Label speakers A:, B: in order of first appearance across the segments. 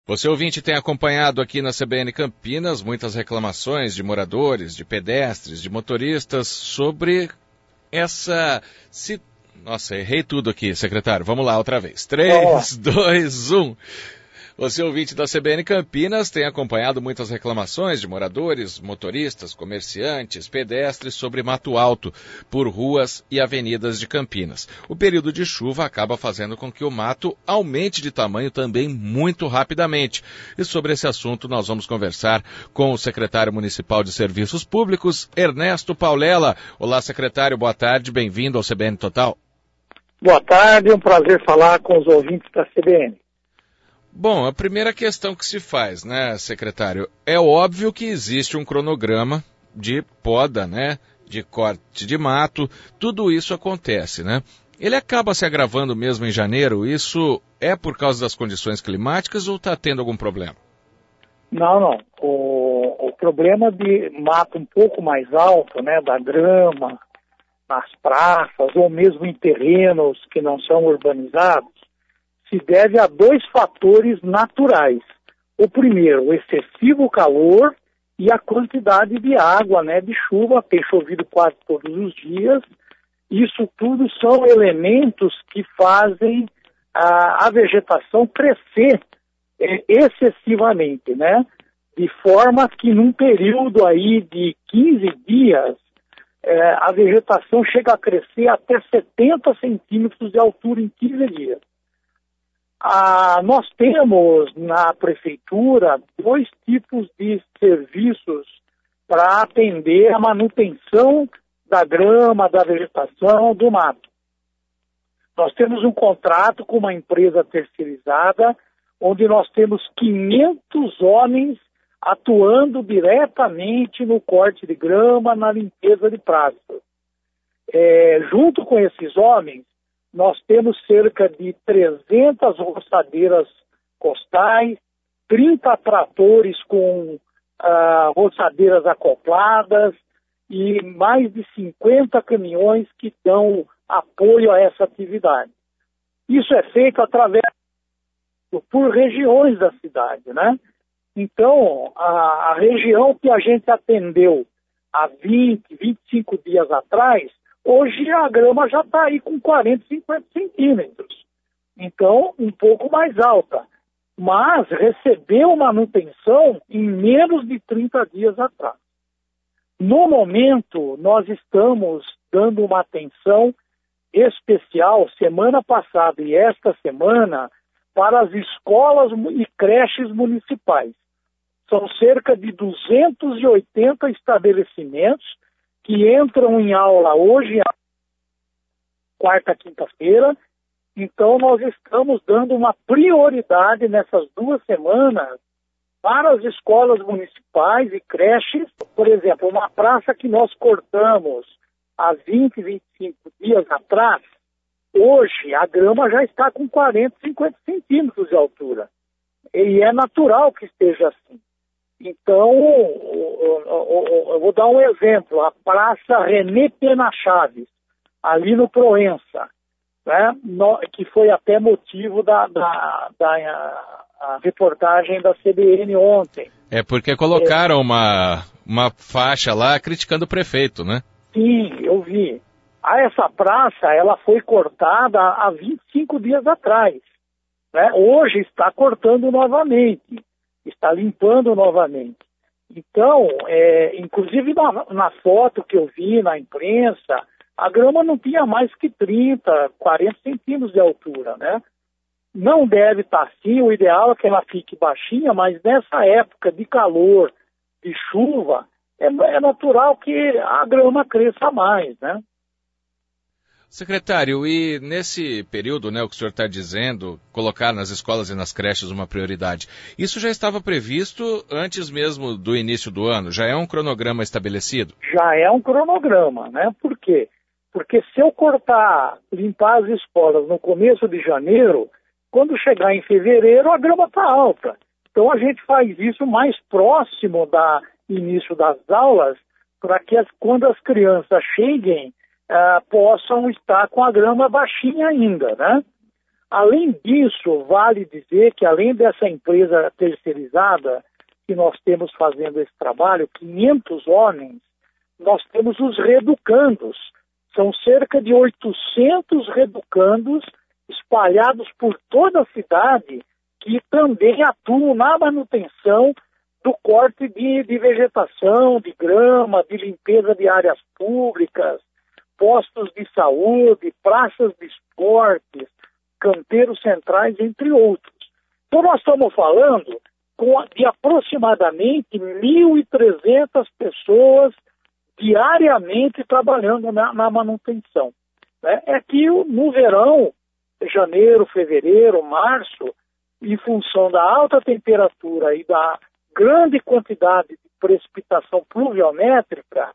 A: Você ouvinte tem acompanhado aqui na CBN Campinas muitas reclamações de moradores, de pedestres, de motoristas sobre essa... Nossa, errei tudo aqui, secretário. Vamos lá outra vez. 3, 2, 1... Você, ouvinte da CBN Campinas, tem acompanhado muitas reclamações de moradores, motoristas, comerciantes, pedestres sobre mato alto por ruas e avenidas de Campinas. O período de chuva acaba fazendo com que o mato aumente de tamanho também muito rapidamente. E sobre esse assunto nós vamos conversar com o secretário municipal de Serviços Públicos, Ernesto Paulela. Olá, secretário, boa tarde, bem-vindo ao CBN Total.
B: Boa tarde, é um prazer falar com os ouvintes da CBN.
A: Bom, a primeira questão que se faz, né, secretário, é óbvio que existe um cronograma de poda, né, de corte de mato, tudo isso acontece, né? Ele acaba se agravando mesmo em janeiro, isso é por causa das condições climáticas ou está tendo algum problema?
B: Não. O problema de mato um pouco mais alto, né, da grama, nas praças ou mesmo em terrenos que não são urbanizados, se deve a dois fatores naturais. O primeiro, o excessivo calor e a quantidade de água, né, de chuva, tem chovido quase todos os dias. Isso tudo são elementos que fazem a vegetação crescer excessivamente, né? De forma que num período aí de 15 dias, a vegetação chega a crescer até 70 centímetros de altura em 15 dias. Nós temos na prefeitura dois tipos de serviços para atender a manutenção da grama, da vegetação, do mato. Nós temos um contrato com uma empresa terceirizada, onde nós temos 500 homens atuando diretamente no corte de grama, na limpeza de praças. Junto com esses homens, nós temos cerca de 300 roçadeiras costais, 30 tratores com roçadeiras acopladas e mais de 50 caminhões que dão apoio a essa atividade. Isso é feito por regiões da cidade, né? Então, a região que a gente atendeu há 20, 25 dias atrás, hoje a grama já está aí com 40, 50 centímetros. Então, um pouco mais alta. Mas recebeu manutenção em menos de 30 dias atrás. No momento, nós estamos dando uma atenção especial, semana passada e esta semana, para as escolas e creches municipais. São cerca de 280 estabelecimentos que entram em aula hoje, quarta, quinta-feira. Então, nós estamos dando uma prioridade nessas 2 semanas para as escolas municipais e creches. Por exemplo, uma praça que nós cortamos há 20, 25 dias atrás, hoje a grama já está com 40, 50 centímetros de altura. E é natural que esteja assim. Então, eu vou dar um exemplo. A Praça René Pena Chaves, ali no Proença, né, que foi até motivo da reportagem da CBN ontem.
A: É porque colocaram uma faixa lá criticando o prefeito, né?
B: Sim, eu vi. Essa praça, ela foi cortada há 25 dias atrás, né? Hoje está cortando novamente. Está limpando novamente. Então, inclusive na foto que eu vi na imprensa, a grama não tinha mais que 30, 40 centímetros de altura, né? Não deve estar assim, o ideal é que ela fique baixinha, mas nessa época de calor, de chuva, é natural que a grama cresça mais, né?
A: Secretário, e nesse período, né, o que o senhor está dizendo, colocar nas escolas e nas creches uma prioridade, isso já estava previsto antes mesmo do início do ano? Já é um cronograma estabelecido?
B: Já é um cronograma, né? Por quê? Porque se eu limpar as escolas no começo de janeiro, quando chegar em fevereiro, a grama está alta. Então a gente faz isso mais próximo do início das aulas, para que quando as crianças cheguem, possam estar com a grama baixinha ainda, né? Além disso, vale dizer que além dessa empresa terceirizada que nós temos fazendo esse trabalho, 500 homens, nós temos os reeducandos. São cerca de 800 reeducandos espalhados por toda a cidade que também atuam na manutenção do corte de vegetação, de grama, de limpeza de áreas públicas, postos de saúde, praças de esportes, canteiros centrais, entre outros. Então nós estamos falando de aproximadamente 1.300 pessoas diariamente trabalhando na manutenção. Né? É que no verão, janeiro, fevereiro, março, em função da alta temperatura e da grande quantidade de precipitação pluviométrica,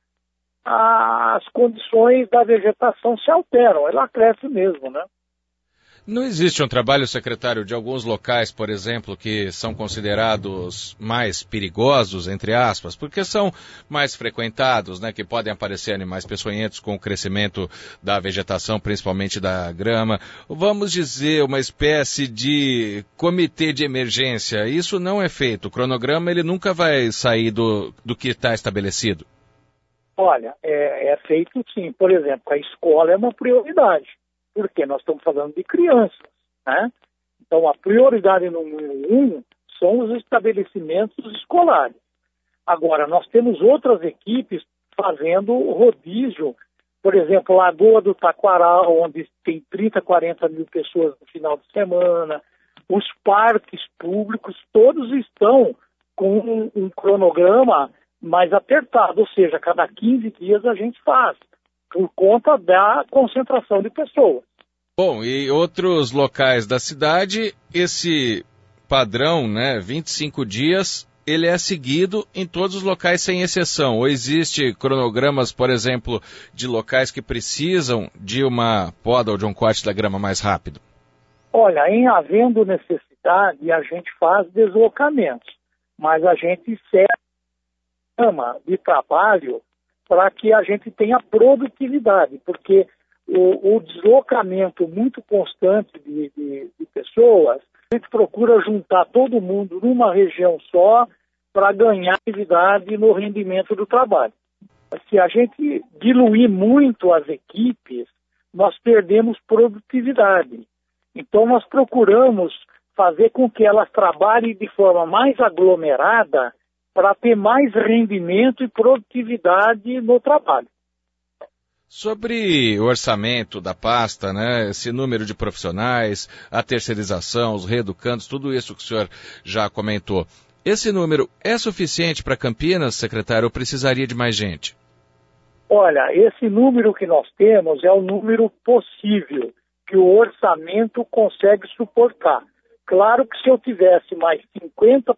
B: as condições da vegetação se alteram, ela cresce mesmo, né?
A: Não existe um trabalho, secretário, de alguns locais, por exemplo, que são considerados mais perigosos, entre aspas, porque são mais frequentados, né, que podem aparecer animais peçonhentos com o crescimento da vegetação, principalmente da grama. Vamos dizer, uma espécie de comitê de emergência. Isso não é feito. O cronograma ele nunca vai sair do que está estabelecido.
B: Olha, é feito sim. Por exemplo, a escola é uma prioridade. Porque nós estamos falando de crianças, né? Então, a prioridade número 1 são os estabelecimentos escolares. Agora, nós temos outras equipes fazendo rodízio, por exemplo, Lagoa do Taquaral, onde tem 30, 40 mil pessoas no final de semana. Os parques públicos, todos estão com um cronograma mais apertado, ou seja, cada 15 dias a gente faz, por conta da concentração de pessoas.
A: Bom, e outros locais da cidade, esse padrão, né, 25 dias, ele é seguido em todos os locais sem exceção. Ou existe cronogramas, por exemplo, de locais que precisam de uma poda ou de um corte da grama mais rápido?
B: Olha, em havendo necessidade, a gente faz deslocamentos, mas a gente segue de trabalho para que a gente tenha produtividade, porque o deslocamento muito constante de pessoas, a gente procura juntar todo mundo numa região só para ganhar atividade no rendimento do trabalho. Se a gente diluir muito as equipes, nós perdemos produtividade. Então nós procuramos fazer com que elas trabalhem de forma mais aglomerada para ter mais rendimento e produtividade no trabalho.
A: Sobre o orçamento da pasta, né, esse número de profissionais, a terceirização, os reeducandos, tudo isso que o senhor já comentou. Esse número é suficiente para Campinas, secretário, ou precisaria de mais gente?
B: Olha, esse número que nós temos é o número possível, que o orçamento consegue suportar. Claro que se eu tivesse mais 50%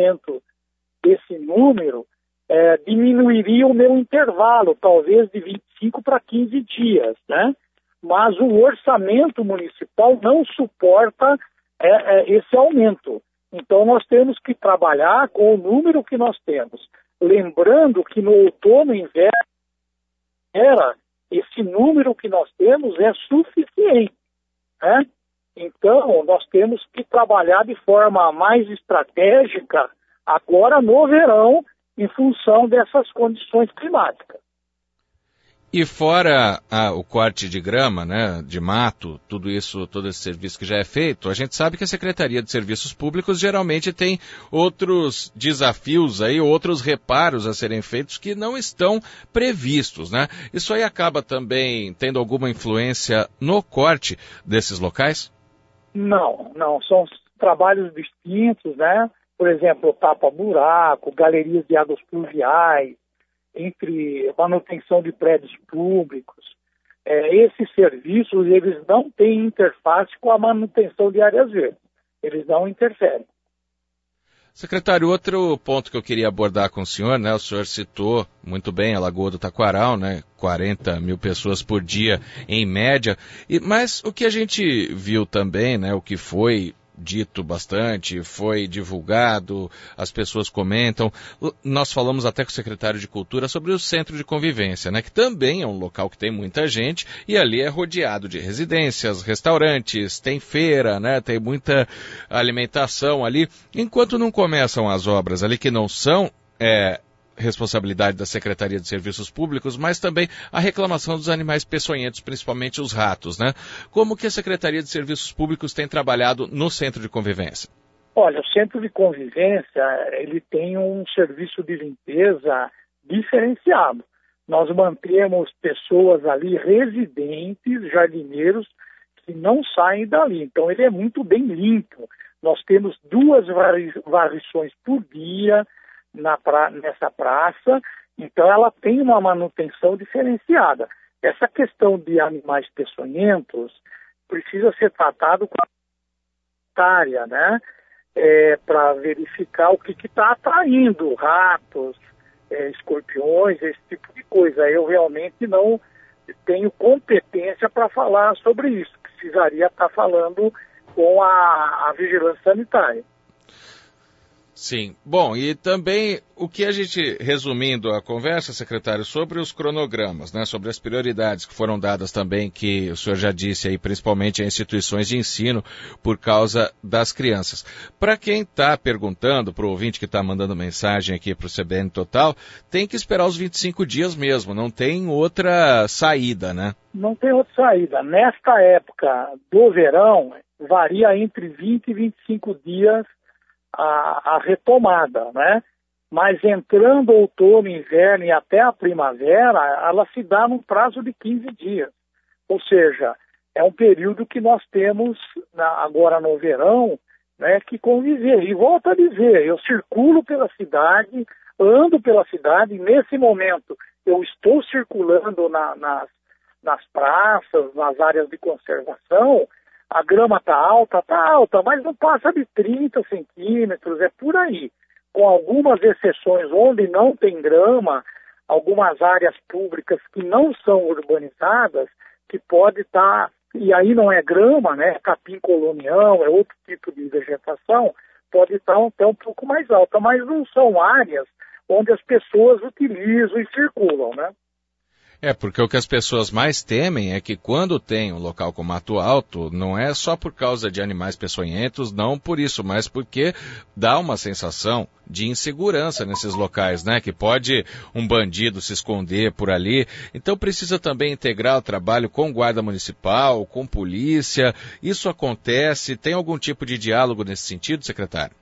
B: desse número, diminuiria o meu intervalo, talvez de 25 para 15 dias, né? Mas o orçamento municipal não suporta esse aumento. Então nós temos que trabalhar com o número que nós temos. Lembrando que no outono e inverno, esse número que nós temos é suficiente, né? Então nós temos que trabalhar de forma mais estratégica agora no verão, em função dessas condições climáticas.
A: E fora o corte de grama, né, de mato, tudo isso, todo esse serviço que já é feito, a gente sabe que a Secretaria de Serviços Públicos geralmente tem outros desafios aí, outros reparos a serem feitos que não estão previstos, né? Isso aí acaba também tendo alguma influência no corte desses locais?
B: Não, são trabalhos distintos, né? Por exemplo, tapa-buraco, galerias de águas pluviais, entre manutenção de prédios públicos. Esses serviços, eles não têm interface com a manutenção de áreas verdes. Eles não interferem.
A: Secretário, outro ponto que eu queria abordar com o senhor, né? O senhor citou muito bem a Lagoa do Taquaral, né? 40 mil pessoas por dia em média. Mas o que a gente viu também, né? O que foi dito bastante, foi divulgado, as pessoas comentam. Nós falamos até com o secretário de Cultura sobre o Centro de Convivência, né, que também é um local que tem muita gente e ali é rodeado de residências, restaurantes, tem feira, né, tem muita alimentação ali. Enquanto não começam as obras ali que não são responsabilidade da Secretaria de Serviços Públicos, mas também a reclamação dos animais peçonhentos, principalmente os ratos, né? Como que a Secretaria de Serviços Públicos tem trabalhado no Centro de Convivência?
B: Olha, o Centro de Convivência, ele tem um serviço de limpeza diferenciado. Nós mantemos pessoas ali, residentes, jardineiros, que não saem dali. Então, ele é muito bem limpo. Nós temos 2 varrições por dia nessa praça, então ela tem uma manutenção diferenciada. Essa questão de animais peçonhentos precisa ser tratado com a área, né? Para verificar o que está atraindo, ratos, escorpiões, esse tipo de coisa. Eu realmente não tenho competência para falar sobre isso. Precisaria estar falando com a vigilância sanitária.
A: Sim. Bom, e também o que a gente, resumindo a conversa, secretário, sobre os cronogramas, né, sobre as prioridades que foram dadas também, que o senhor já disse aí, principalmente a instituições de ensino, por causa das crianças. Para quem está perguntando, para o ouvinte que está mandando mensagem aqui para o CBN Total, tem que esperar os 25 dias mesmo, não tem outra saída, né? Não tem outra saída. Nesta época do verão, varia entre 20 e 25 dias a retomada, né? Mas entrando outono, inverno e até a primavera, ela se dá num prazo de 15 dias. Ou seja, é um período que nós temos agora no verão, né, que conviver. E volto a dizer, eu circulo pela cidade, ando pela cidade, e nesse momento eu estou circulando nas praças, nas áreas de conservação. A grama está alta, mas não passa de 30 centímetros, é por aí. Com algumas exceções onde não tem grama, algumas áreas públicas que não são urbanizadas, que pode estar, e aí não é grama, né, é capim colonial, é outro tipo de vegetação, pode estar até um pouco mais alta, mas não são áreas onde as pessoas utilizam e circulam, né? Porque o que as pessoas mais temem é que quando tem um local com mato alto, não é só por causa de animais peçonhentos, não por isso, mas porque dá uma sensação de insegurança nesses locais, né? Que pode um bandido se esconder por ali. Então precisa também integrar o trabalho com guarda municipal, com polícia. Isso acontece? Tem algum tipo de diálogo nesse sentido, secretário?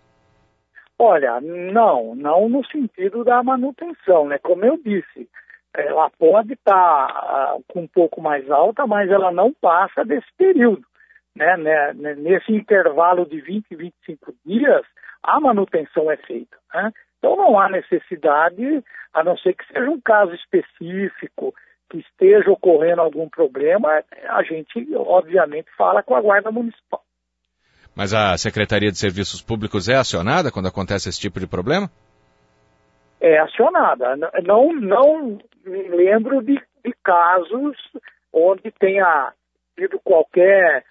A: Olha, não no sentido da manutenção, né? Como eu disse, ela pode estar com um pouco mais alta, mas ela não passa desse período, né? Nesse intervalo de 20 e 25 dias, a manutenção é feita, né? Então não há necessidade, a não ser que seja um caso específico, que esteja ocorrendo algum problema, a gente obviamente fala com a Guarda Municipal. Mas a Secretaria de Serviços Públicos é acionada quando acontece esse tipo de problema? É acionada. Não me lembro de casos onde tenha tido qualquer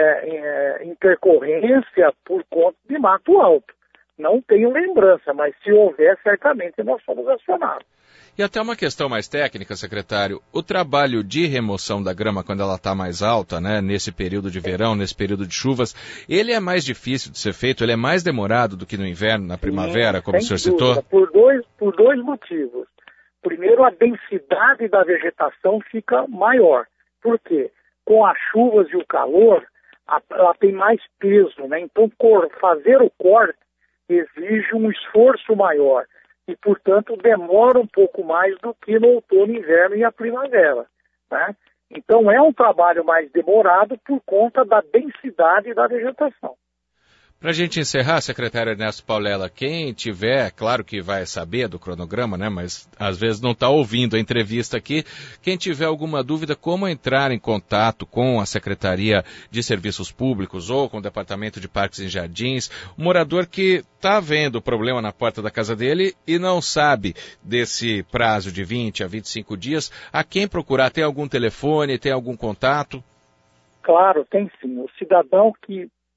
A: intercorrência por conta de mato alto. Não tenho lembrança, mas se houver, certamente nós somos acionados. E até uma questão mais técnica, secretário, o trabalho de remoção da grama quando ela está mais alta, né, nesse período de verão, nesse período de chuvas, ele é mais difícil de ser feito, ele é mais demorado do que no inverno, na primavera, como o senhor citou? Por dois motivos. Primeiro, a densidade da vegetação fica maior. Por quê? Com as chuvas e o calor, ela tem mais peso, né? Então, fazer o corte exige um esforço maior. E, portanto, demora um pouco mais do que no outono, inverno e a primavera, né? Então, é um trabalho mais demorado por conta da densidade da vegetação. Para a gente encerrar, secretário Ernesto Paulela, quem tiver, claro que vai saber do cronograma, né, mas às vezes não está ouvindo a entrevista aqui, quem tiver alguma dúvida, como entrar em contato com a Secretaria de Serviços Públicos ou com o Departamento de Parques e Jardins, o morador que está vendo o problema na porta da casa dele e não sabe desse prazo de 20 a 25 dias, a quem procurar? Tem algum telefone, tem algum contato? Claro, tem sim. O cidadão que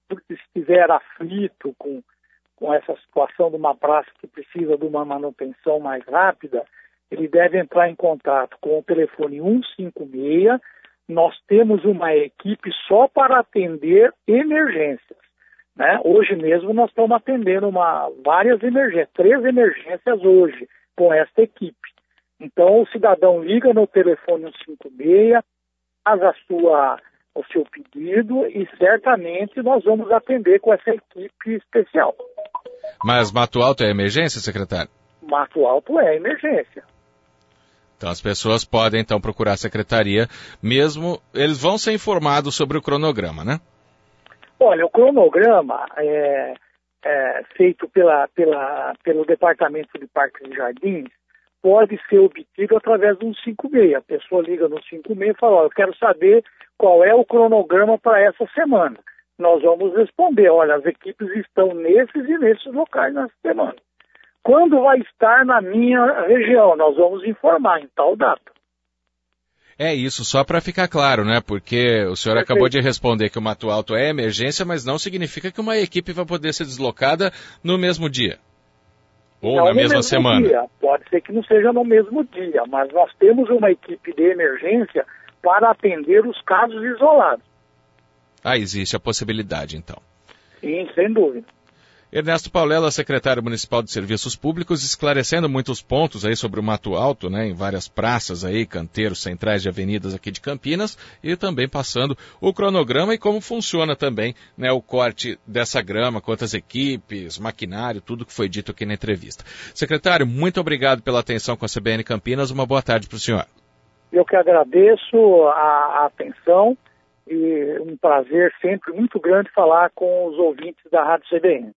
B: se estiver aflito com essa situação de uma praça que precisa de uma manutenção mais rápida, ele deve entrar em contato com o telefone 156. Nós temos uma equipe só para atender emergências, né? Hoje mesmo nós estamos atendendo várias emergências, 3 emergências hoje com esta equipe. Então o cidadão liga no telefone 156, faz o seu pedido e certamente nós vamos atender com essa equipe especial.
A: Mas Mato Alto é emergência, secretário?
B: Mato Alto é emergência.
A: Então as pessoas podem então procurar a secretaria, mesmo eles vão ser informados sobre o cronograma, né?
B: Olha, o cronograma é feito pelo Departamento de Parques e Jardins, pode ser obtido através do 156. A pessoa liga no 156 e fala, eu quero saber qual é o cronograma para essa semana. Nós vamos responder, olha, as equipes estão nesses e nesses locais nessa semana. Quando vai estar na minha região? Nós vamos informar em tal data.
A: É isso, só para ficar claro, né? Porque o senhor acabou de responder que o Mato Alto é emergência, mas não significa que uma equipe vai poder ser deslocada no mesmo dia. Ou
B: não
A: na mesma semana.
B: Dia. Pode ser que não seja no mesmo dia, mas nós temos uma equipe de emergência para atender os casos isolados.
A: Ah, existe a possibilidade, então.
B: Sim, sem dúvida.
A: Ernesto Paulela, secretário municipal de Serviços Públicos, esclarecendo muitos pontos aí sobre o Mato Alto, né, em várias praças aí, canteiros centrais de avenidas aqui de Campinas, e também passando o cronograma e como funciona também, né, o corte dessa grama, quantas equipes, maquinário, tudo que foi dito aqui na entrevista. Secretário, muito obrigado pela atenção com a CBN Campinas, uma boa tarde para o senhor.
B: Eu que agradeço a atenção e um prazer sempre muito grande falar com os ouvintes da Rádio CBN.